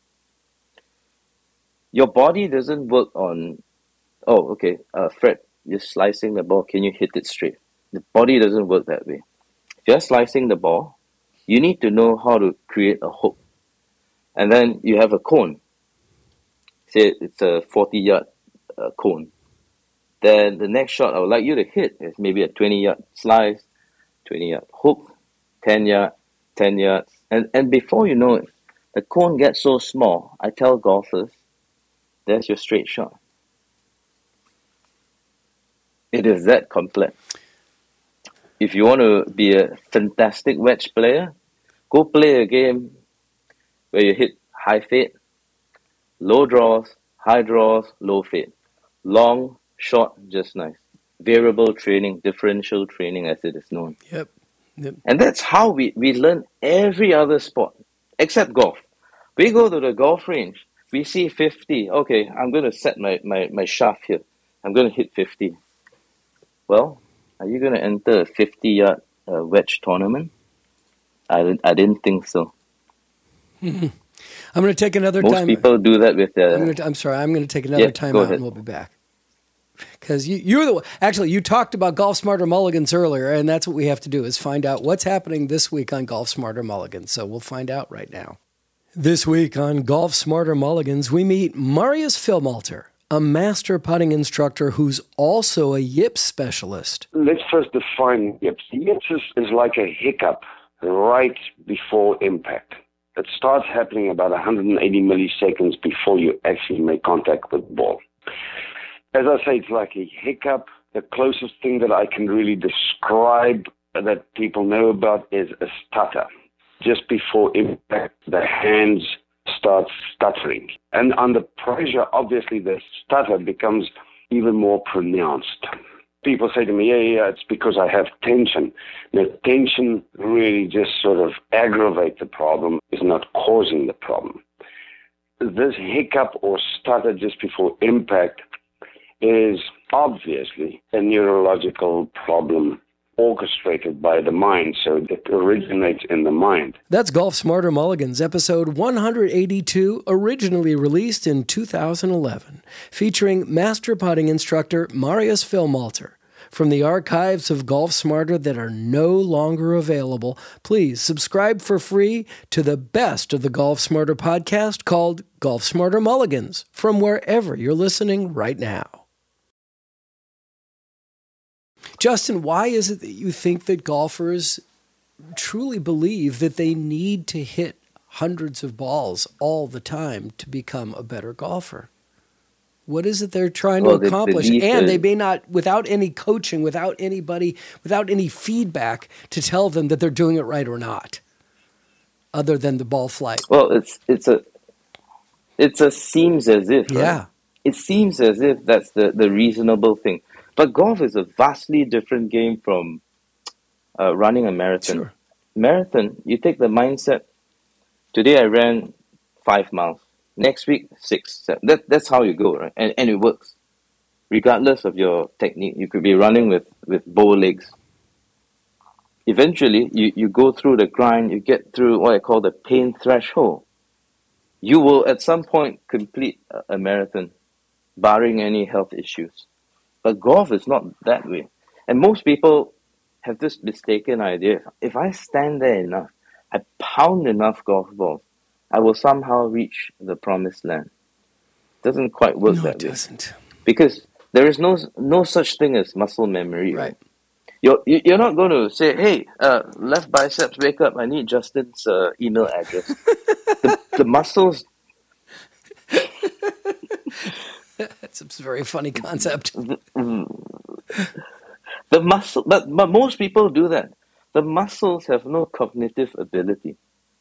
Your body doesn't work on, oh, okay, uh, Fred, you're slicing the ball, can you hit it straight? The body doesn't work that way. If you're slicing the ball, you need to know how to create a hook. And then you have a cone. Say it's a forty-yard uh, cone. Then the next shot I would like you to hit is maybe a twenty-yard slice, twenty-yard hook, ten-yard, ten yards. And, and before you know it, the cone gets so small, I tell golfers, there's your straight shot. It is that complex. If you want to be a fantastic wedge player, go play a game where you hit high fade, low draws, high draws, low fade. Long, short, just nice. Variable training, differential training as it is known. Yep. Yep. And that's how we, we learn every other sport, except golf. We go to the golf range, we see fifty. Okay, I'm going to set my, my, my shaft here. I'm going to hit fifty. Well, are you going to enter a fifty-yard uh, wedge tournament? I didn't, I didn't think so. Mm-hmm. I'm going to take another Most time. Most people do that with their... I'm, going to, I'm sorry, I'm going to take another yeah, time out ahead. And we'll be back. Because you, you're the actually you talked about Golf Smarter Mulligans earlier, and that's what we have to do is find out what's happening this week on Golf Smarter Mulligans. So we'll find out right now. This week on Golf Smarter Mulligans, we meet Marius Filmalter, a master putting instructor who's also a yips specialist. Let's first define yips. Yips is, is like a hiccup right before impact. It starts happening about one hundred eighty milliseconds before you actually make contact with the ball. As I say, it's like a hiccup. The closest thing that I can really describe that people know about is a stutter. Just before impact, the hands start stuttering. And under pressure, obviously, the stutter becomes even more pronounced. People say to me, yeah, yeah, it's because I have tension. Now, tension really just sort of aggravates the problem, is not causing the problem. This hiccup or stutter just before impact is obviously a neurological problem orchestrated by the mind, so it originates in the mind. That's Golf Smarter Mulligans, episode one eighty-two, originally released in two thousand eleven, featuring master putting instructor Marius Vilmalter. From the archives of Golf Smarter that are no longer available, please subscribe for free to the best of the Golf Smarter podcast called Golf Smarter Mulligans from wherever you're listening right now. Justin, why is it that you think that golfers truly believe that they need to hit hundreds of balls all the time to become a better golfer? What is it they're trying well, to accomplish? The and is, they may not, without any coaching, without anybody, without any feedback to tell them that they're doing it right or not, other than the ball flight. Well, it's it's a it's a seems as if. Yeah. Right? It seems as if that's the, the reasonable thing. But golf is a vastly different game from uh, running a marathon. Sure. Marathon, you take the mindset, today I ran five miles. Next week, six. Seven. That, that's how you go, right? And, and it works. Regardless of your technique, you could be running with, with bow legs. Eventually, you, you go through the grind, you get through what I call the pain threshold. You will at some point complete a, a marathon, barring any health issues. But golf is not that way. And most people have this mistaken idea. If I stand there enough, I pound enough golf balls, I will somehow reach the promised land. It doesn't quite work no, that it way. Doesn't. Because there is no no such thing as muscle memory. Right. You're, you're not going to say, hey, uh, left biceps, wake up, I need Justin's uh, email address. the, the muscles... That's a very funny concept. The muscle, but, but most people do that. The muscles have no cognitive ability.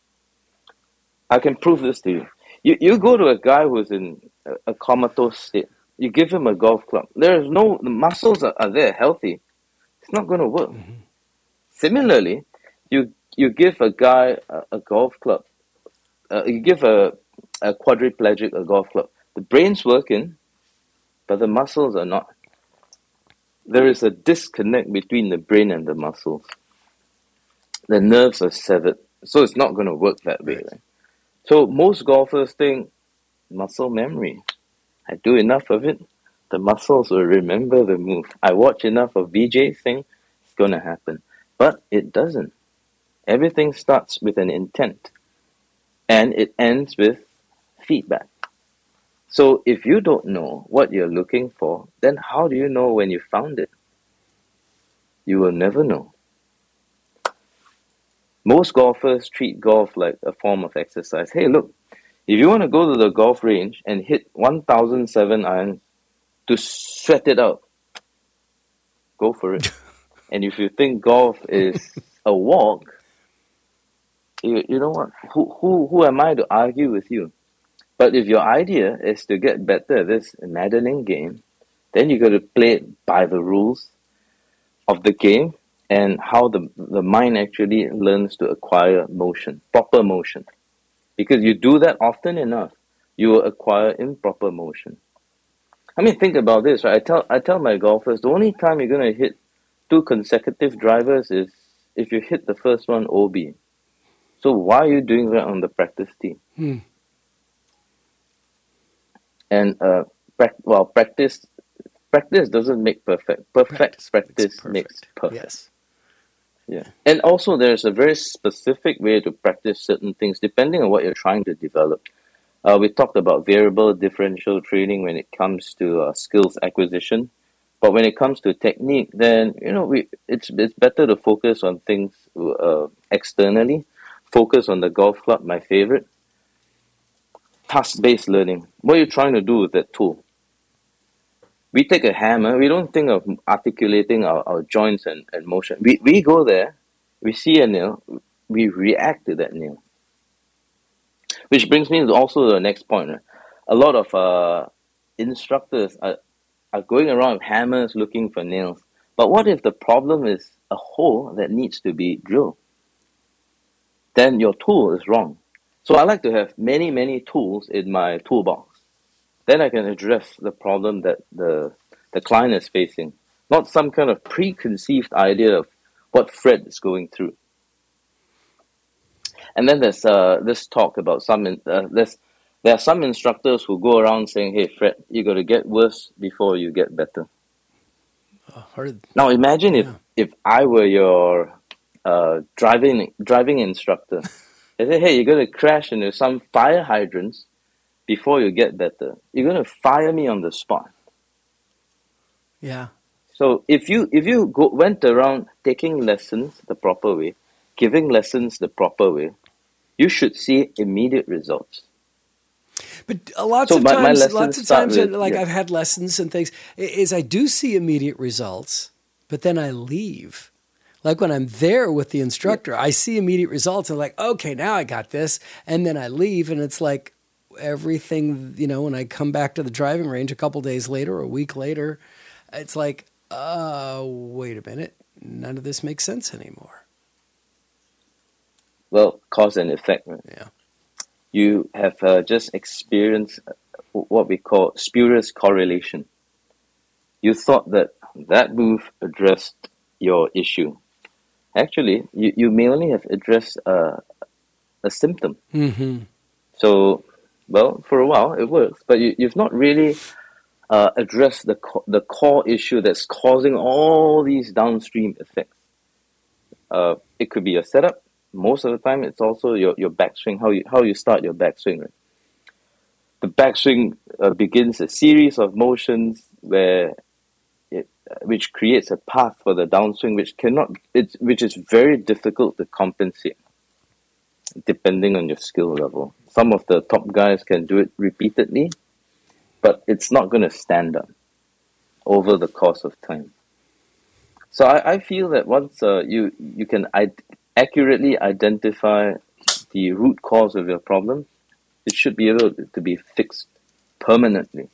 I can prove this to you. You you go to a guy who's in a, a comatose state. You give him a golf club. There is no, the muscles are, are there, healthy. It's not going to work. Mm-hmm. Similarly, you you give a guy a, a golf club. Uh, you give a, a quadriplegic a golf club. The brain's working, but the muscles are not. There is a disconnect between the brain and the muscles. The nerves are severed, so it's not going to work that way. Right? So most golfers think muscle memory. I do enough of it, the muscles will remember the move. I watch enough of B J thing, it's going to happen. But it doesn't. Everything starts with an intent, and it ends with feedback. So if you don't know what you're looking for, then how do you know when you found it? You will never know. Most golfers treat golf like a form of exercise. Hey, look, if you want to go to the golf range and hit one thousand seven irons to sweat it out, go for it. And if you think golf is a walk, you, you know what? Who, who, who am I to argue with you? But if your idea is to get better at this maddening game, then you got to play it by the rules of the game and how the, the mind actually learns to acquire motion, proper motion. Because you do that often enough, you will acquire improper motion. I mean, think about this, right? I tell I tell my golfers, the only time you're going to hit two consecutive drivers is if you hit the first one O B. So why are you doing that on the practice tee? Hmm. And uh, pra- well, practice practice doesn't make perfect. Perfect practice, practice perfect. makes perfect. Yes. Yeah. And also there's a very specific way to practice certain things depending on what you're trying to develop. Uh, we talked about variable differential training when it comes to uh, skills acquisition. But when it comes to technique, then, you know, we it's it's better to focus on things uh, externally. Focus on the golf club, my favorite. Task-based learning. What are you trying to do with that tool? We take a hammer. We don't think of articulating our, our joints and, and motion. We we go there. We see a nail. We react to that nail. Which brings me to also the next point. Right? A lot of uh, instructors are, are going around with hammers looking for nails. But what if the problem is a hole that needs to be drilled? Then your tool is wrong. So I like to have many, many tools in my toolbox. Then I can address the problem that the, the client is facing. Not some kind of preconceived idea of what Fred is going through. And then there's uh, this talk about some, uh, there's, there are some instructors who go around saying, hey, Fred, you got to get worse before you get better. Oh, heard. Now imagine Yeah. if, if I were your uh, driving driving instructor. They say, hey, you're going to crash into some fire hydrants before you get better. You're going to fire me on the spot. Yeah. So if you if you go, went around taking lessons the proper way, giving lessons the proper way, you should see immediate results. But uh, lots So of my- my times, lessons lots of start times, with- like yeah. I've had lessons and things, i- is I do see immediate results, but then I leave. Like when I'm there with the instructor, I see immediate results. I'm like, okay, now I got this. And then I leave, and it's like everything, you know, when I come back to the driving range a couple days later or a week later, it's like, uh, wait a minute. None of this makes sense anymore. Well, cause and effect. Right? Yeah. You have uh, just experienced what we call spurious correlation. You thought that that move addressed your issue. Actually, you, you may only have addressed uh, a symptom. Mm-hmm. So, well, for a while it works, but you, you've not really uh, addressed the co- the core issue that's causing all these downstream effects. Uh, it could be a setup. Most of the time, it's also your, your backswing, how you how you start your backswing. Right? The backswing uh, begins a series of motions where it, which creates a path for the downswing, which cannot it's which is very difficult to compensate, depending on your skill level. Some of the top guys can do it repeatedly, but it's not going to stand up over the course of time. So I, I feel that once uh, you you can I- accurately identify the root cause of your problem, it should be able to be fixed permanently.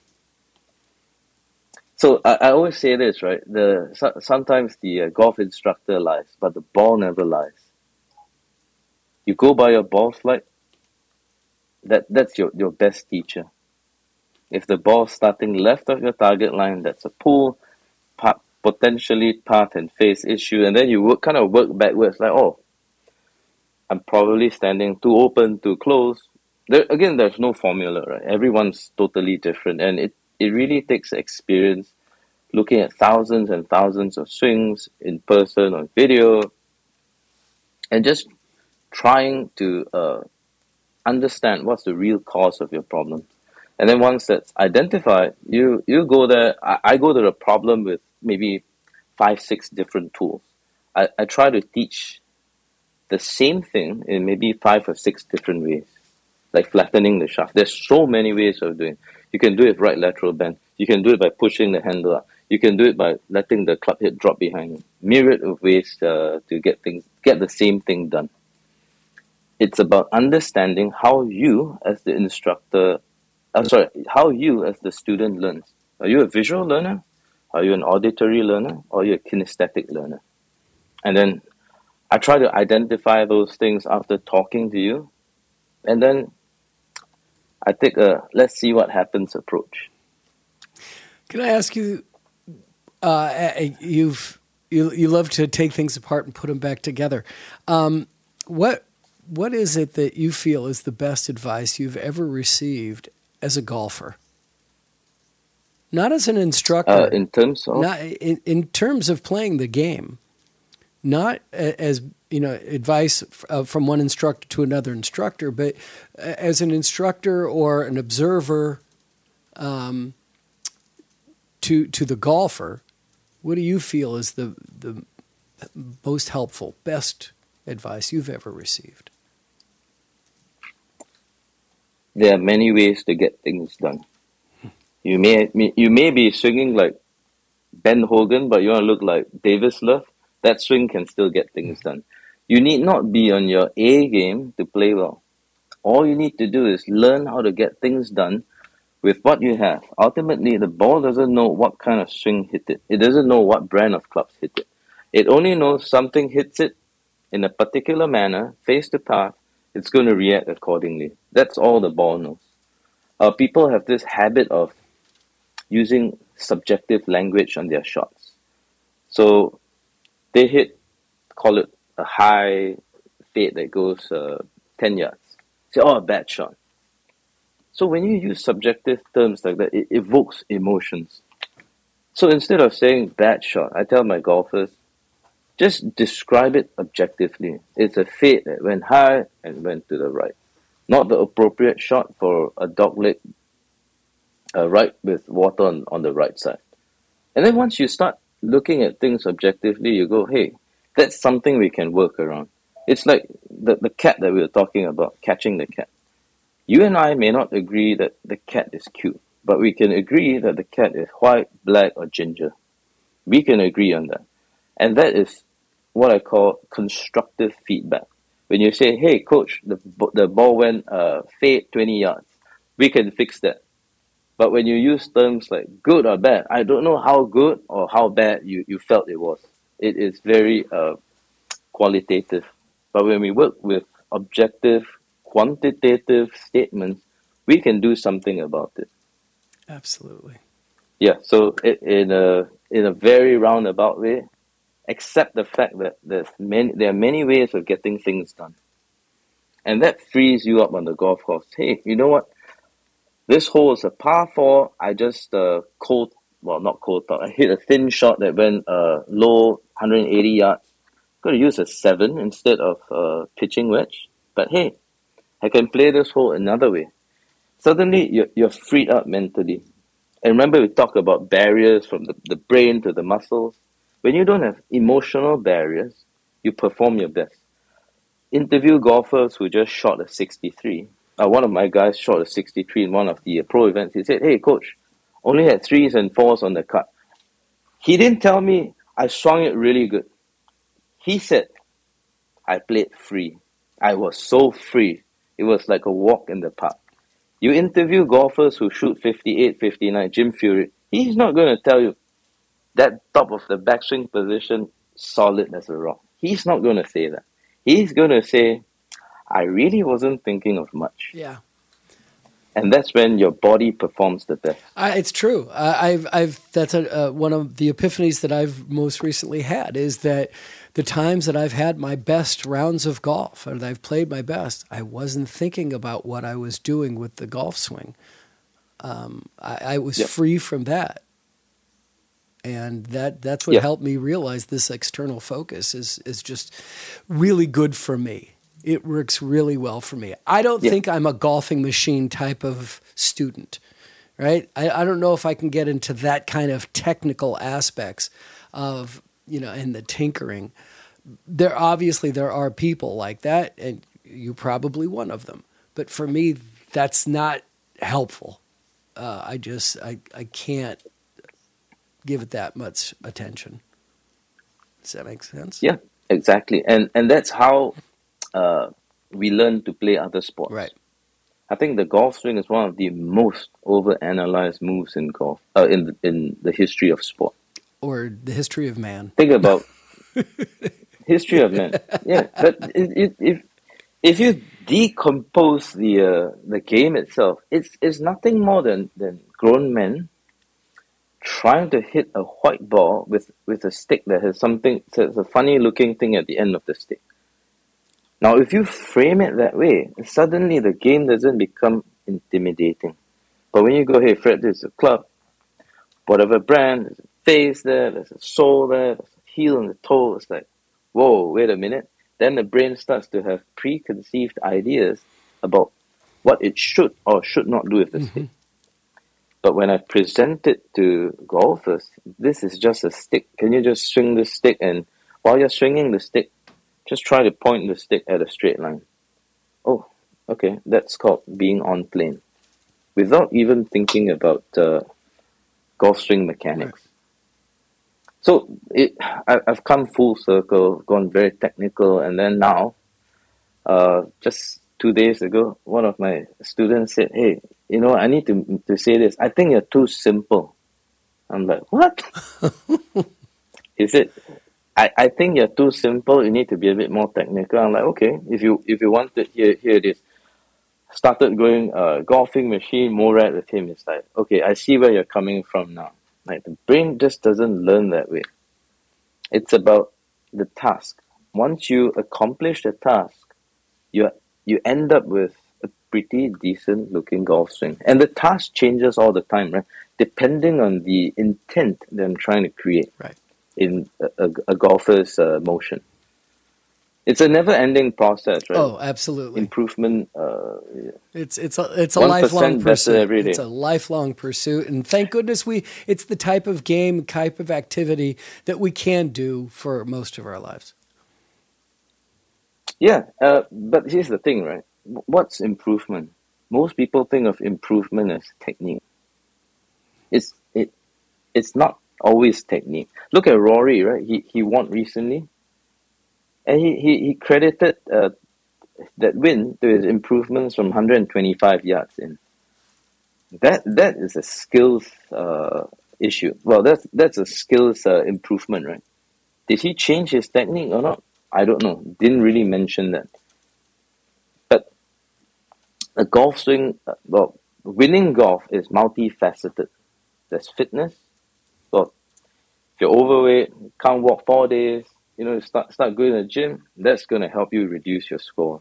So I, I always say this, right? The so, sometimes the uh, golf instructor lies, but the ball never lies. You go by your ball flight. That that's your, your best teacher. If the ball's starting left of your target line, that's a pull, pa- potentially path and face issue, and then you work, kind of work backwards, like, oh, I'm probably standing too open, too close. There, again, there's no formula, right? Everyone's totally different, and it, it really takes experience looking at thousands and thousands of swings in person, on video, and just trying to uh, understand what's the real cause of your problem. And then once that's identified, you, you go there. I, I go to the problem with maybe five, six different tools. I, I try to teach the same thing in maybe five or six different ways, like flattening the shaft. There's so many ways of doing it. You can do it right lateral bend. You can do it by pushing the handle up. You can do it by letting the club head drop behind you. Myriad of ways uh, to get things, get the same thing done. It's about understanding how you, as the instructor, uh, sorry, how you, as the student, learns. Are you a visual learner? Are you an auditory learner? Or are you a kinesthetic learner? And then I try to identify those things after talking to you. And then I take a let's see what happens approach. Can I ask you, uh, you've, you, you love to take things apart and put them back together. Um, what, what is it that you feel is the best advice you've ever received as a golfer? Not as an instructor. Uh, in terms of? Not in, in terms of playing the game. Not as you know, advice uh, from one instructor to another instructor, but as an instructor or an observer um, to to the golfer, what do you feel is the the most helpful, best advice you've ever received? There are many ways to get things done. You may you may be swinging like Ben Hogan, but you want to look like Davis Love. That swing can still get things done. You need not be on your A game to play well. All you need to do is learn how to get things done with what you have. Ultimately, the ball doesn't know what kind of swing hit it. It doesn't know what brand of clubs hit it. It only knows something hits it in a particular manner, face the path, it's going to react accordingly. That's all the ball knows. Uh, people have this habit of using subjective language on their shots. So they hit, call it a high fade that goes uh, ten yards. Say, oh, a bad shot. So when you use subjective terms like that, it evokes emotions. So instead of saying bad shot, I tell my golfers, just describe it objectively. It's a fade that went high and went to the right. Not the appropriate shot for a dogleg uh, right with water on, on the right side. And then once you start looking at things objectively, you go, hey, that's something we can work around. It's like the, the cat that we were talking about, catching the cat. You and I may not agree that the cat is cute, but we can agree that the cat is white, black, or ginger. We can agree on that. And that is what I call constructive feedback. When you say, hey, coach, the the ball went uh, fade twenty yards, we can fix that. But when you use terms like good or bad, I don't know how good or how bad you, you felt it was. It is very uh, qualitative. But when we work with objective, quantitative statements, we can do something about it. Absolutely. Yeah, so it, in a in a very roundabout way, accept the fact that there's many, there are many ways of getting things done. And that frees you up on the golf course. Hey, you know what? This hole is a par four. I just uh, cold, well, not cold top. I hit a thin shot that went uh, low, one hundred eighty yards. Got to use a seven instead of uh, pitching wedge. But hey, I can play this hole another way. Suddenly, you're, you're freed up mentally. And remember, we talked about barriers from the, the brain to the muscles. When you don't have emotional barriers, you perform your best. Interview golfers who just shot a sixty-three. Uh, one of my guys shot a sixty-three in one of the pro events. He said, hey, coach, only had threes and fours on the cut. He didn't tell me I swung it really good. He said, I played free. I was so free. It was like a walk in the park. You interview golfers who shoot fifty-eight, fifty-nine, Jim Furyk. He's not going to tell you that top of the backswing position, solid as a rock. He's not going to say that. He's going to say, I really wasn't thinking of much. Yeah. And that's when your body performs the best. Uh, it's true. Uh, I've, I've, that's a, uh, one of the epiphanies that I've most recently had is that the times that I've had my best rounds of golf and I've played my best, I wasn't thinking about what I was doing with the golf swing. Um, I, I was yep. free from that. And that, that's what yep. helped me realize this external focus is, is just really good for me. It works really well for me. I don't yep. think I'm a golfing machine type of student, right? I, I don't know if I can get into that kind of technical aspects of, you know, and the tinkering. There obviously there are people like that, and you're probably one of them. But for me, that's not helpful. Uh, I just I, I can't give it that much attention. Does that make sense? Yeah, exactly. And and that's how uh, we learn to play other sports. Right. I think the golf swing is one of the most overanalyzed moves in golf, uh, in the, in the history of sport. Or the history of man. Think about history of man. Yeah, but it, it, if if you decompose the uh, the game itself, it's it's nothing more than, than grown men trying to hit a white ball with, with a stick that has something, it's a funny looking thing at the end of the stick. Now, if you frame it that way, suddenly the game doesn't become intimidating. But when you go, hey, Fred, this is a club, whatever brand, there's a face there, there's a sole there, there's a heel and a toe, it's like, whoa, wait a minute. then the brain starts to have preconceived ideas about what it should or should not do with the mm-hmm. stick. But when I present it to golfers, this is just a stick. Can you just swing the stick? And while you're swinging the stick, just try to point the stick at a straight line. Oh, okay, that's called being on plane. Without even thinking about uh, golf swing mechanics. Right. So it, I, I've come full circle, gone very technical, and then now, uh, just two days ago, one of my students said, hey, you know, I need to to say this. I think you're too simple. I'm like, what? He said, I, I think you're too simple. You need to be a bit more technical. I'm like, okay, if you if you want it, here, here it is. Started going uh, golfing machine, Morad with him. It's like, okay, I see where you're coming from now. Like the brain just doesn't learn that way. It's about the task. Once you accomplish the task, you you end up with a pretty decent looking golf swing. And the task changes all the time, right? Depending on the intent that I'm trying to create right. in a, a, a golfer's uh, motion. It's a never-ending process, right? Oh, absolutely. Improvement. Uh, yeah. It's it's a it's a lifelong pursuit. Every day. It's a lifelong pursuit, and thank goodness we. It's the type of game, type of activity that we can do for most of our lives. Yeah, uh, but here's the thing, right? What's improvement? Most people think of improvement as technique. It's it, it's not always technique. Look at Rory, right? He he won recently. And he, he, he credited uh, that win to his improvements from one hundred twenty-five yards in. That that is a skills uh, issue. Well, that's that's a skills uh, improvement, right? Did he change his technique or not? I don't know. Didn't really mention that. But a golf swing, uh, well, winning golf is multifaceted. There's fitness. So if you're overweight, can't walk four days, you know, start start going to the gym, that's going to help you reduce your scores.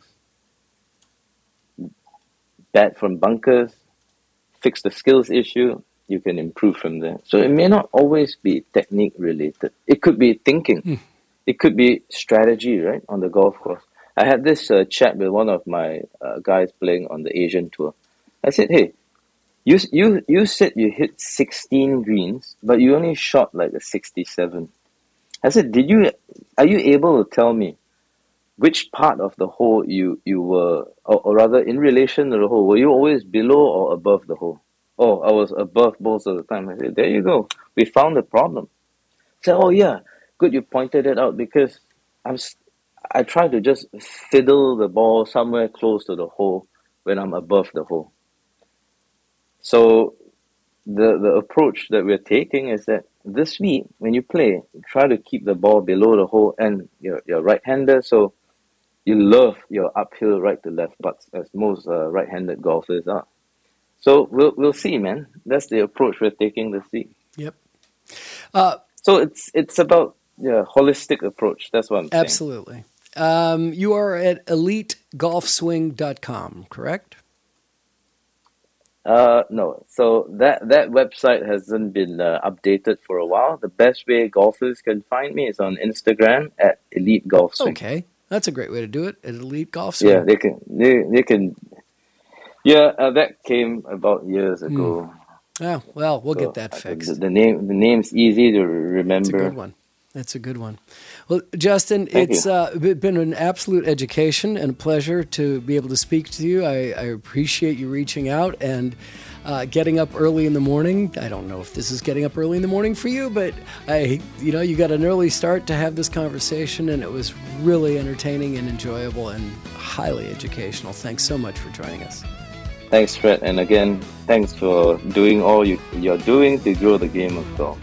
Bat from bunkers, fix the skills issue, you can improve from there. So it may not always be technique related. It could be thinking. Mm. It could be strategy, right, on the golf course. I had this uh, chat with one of my uh, guys playing on the Asian tour. I said, hey, you you you said you hit sixteen greens, but you only shot like a sixty-seven. I said, did you, are you able to tell me which part of the hole you, you were, or, or rather in relation to the hole, were you always below or above the hole? Oh, I was above most of the time. I said, there you go. We found the problem. I said, oh yeah, good you pointed it out because I'm, I try to just fiddle the ball somewhere close to the hole when I'm above the hole. So the, the approach that we're taking is that this week, when you play, try to keep the ball below the hole, and you're, you're right-hander, so you love your uphill right to left putts, as most uh, right-handed golfers are. So we'll we'll see, man. That's the approach we're taking this week. Yep. Uh, so it's it's about yeah holistic approach. That's what I'm saying. Absolutely. Um, you are at elite golf swing dot com, correct? Uh, no. So that, that website hasn't been uh, updated for a while. The best way golfers can find me is on Instagram at Elite Golf Swing. Okay. That's a great way to do it, at Elite Golf Swing. Yeah, they can, they, they can, yeah, uh, that came about years ago. Mm. Oh, well, we'll so get that fixed. The, the name, the name's easy to remember. That's a good one. That's a good one. Well, Justin, Thank it's uh, been an absolute education and a pleasure to be able to speak to you. I, I appreciate you reaching out and uh, getting up early in the morning. I don't know if this is getting up early in the morning for you, but I, you know, you got an early start to have this conversation, and it was really entertaining and enjoyable and highly educational. Thanks so much for joining us. Thanks, Fred. And again, thanks for doing all you, you're doing to grow the game of golf.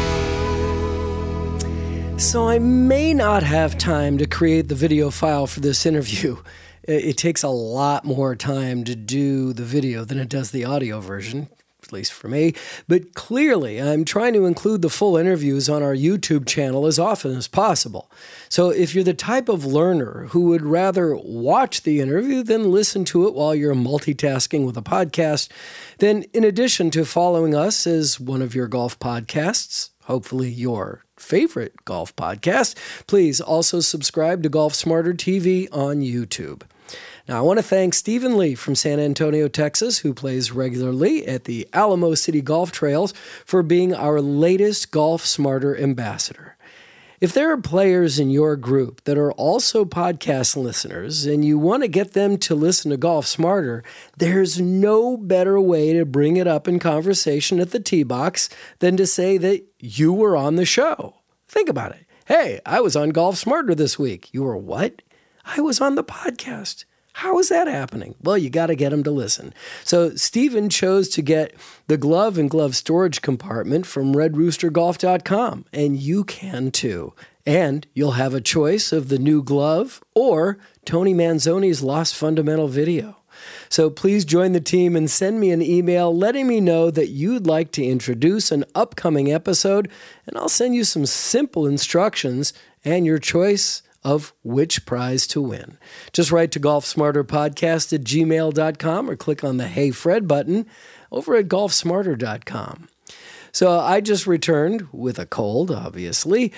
So I may not have time to create the video file for this interview. It takes a lot more time to do the video than it does the audio version, at least for me. But clearly, I'm trying to include the full interviews on our YouTube channel as often as possible. So if you're the type of learner who would rather watch the interview than listen to it while you're multitasking with a podcast, then in addition to following us as one of your golf podcasts, hopefully your favorite golf podcast, please also subscribe to Golf Smarter T V on YouTube. Now, I want to thank Stephen Lee from San Antonio, Texas, who plays regularly at the Alamo City Golf Trails, for being our latest Golf Smarter ambassador. If there are players in your group that are also podcast listeners and you want to get them to listen to Golf Smarter, there's no better way to bring it up in conversation at the tee box than to say that you were on the show. Think about it. Hey, I was on Golf Smarter this week. You were what? I was on the podcast. How is that happening? Well, you got to get them to listen. So Stephen chose to get the glove and glove storage compartment from red rooster golf dot com, and you can too. And you'll have a choice of the new glove or Tony Manzoni's Lost Fundamental video. So please join the team and send me an email letting me know that you'd like to introduce an upcoming episode, and I'll send you some simple instructions and your choice of which prize to win. Just write to golf smarter podcast at gmail dot com or click on the Hey Fred button over at golf smarter dot com. So I just returned with a cold, obviously,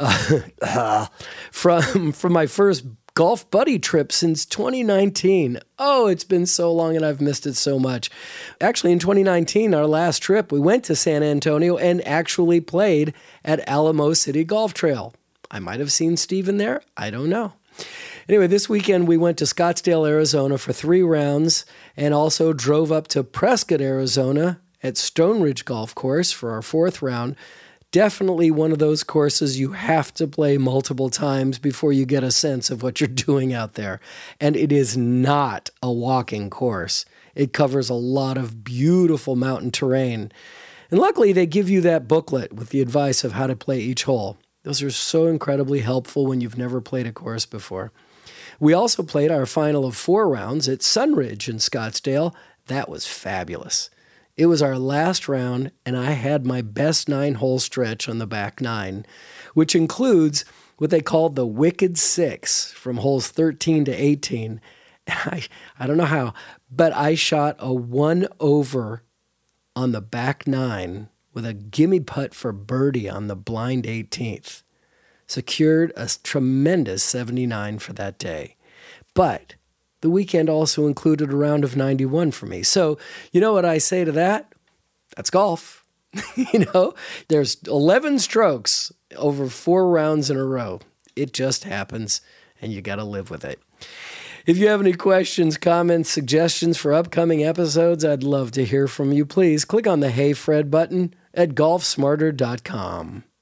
uh, from, from my first golf buddy trip since twenty nineteen. Oh, it's been so long and I've missed it so much. Actually, in twenty nineteen, our last trip, we went to San Antonio and actually played at Alamo City Golf Trail. I might have seen Stephen there. I don't know. Anyway, this weekend we went to Scottsdale, Arizona for three rounds and also drove up to Prescott, Arizona at Stone Ridge Golf Course for our fourth round. Definitely one of those courses you have to play multiple times before you get a sense of what you're doing out there. And it is not a walking course. It covers a lot of beautiful mountain terrain. And luckily, they give you that booklet with the advice of how to play each hole. Those are so incredibly helpful when you've never played a course before. We also played our final of four rounds at Sunridge in Scottsdale. That was fabulous. It was our last round, and I had my best nine-hole stretch on the back nine, which includes what they called the Wicked Six from holes thirteen to eighteen. I, I don't know how, but I shot a one over on the back nine with a gimme putt for birdie on the blind eighteenth. Secured a tremendous seventy-nine for that day. But the weekend also included a round of ninety-one for me. So you know what I say to that? That's golf. You know, there's eleven strokes over four rounds in a row. It just happens, and you got to live with it. If you have any questions, comments, suggestions for upcoming episodes, I'd love to hear from you. Please click on the Hey Fred button at golf smarter dot com.